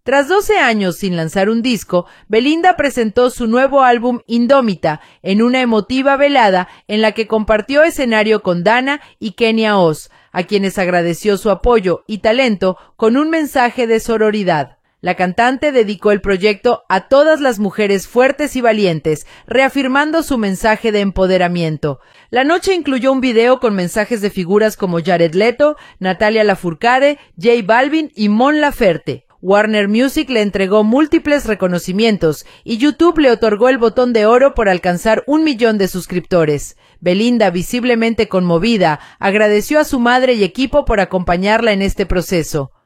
Tras 12 años sin lanzar un disco, Belinda presentó su nuevo álbum Indómita en una emotiva velada en la que compartió escenario con Dana y Kenia Oz, a quienes agradeció su apoyo y talento con un mensaje de sororidad. La cantante dedicó el proyecto a todas las mujeres fuertes y valientes, reafirmando su mensaje de empoderamiento. La noche incluyó un video con mensajes de figuras como Jared Leto, Natalia Lafourcade, J Balvin y Mon Laferte. Warner Music le entregó múltiples reconocimientos y YouTube le otorgó el botón de oro por alcanzar 1 millón de suscriptores. Belinda, visiblemente conmovida, agradeció a su madre y equipo por acompañarla en este proceso.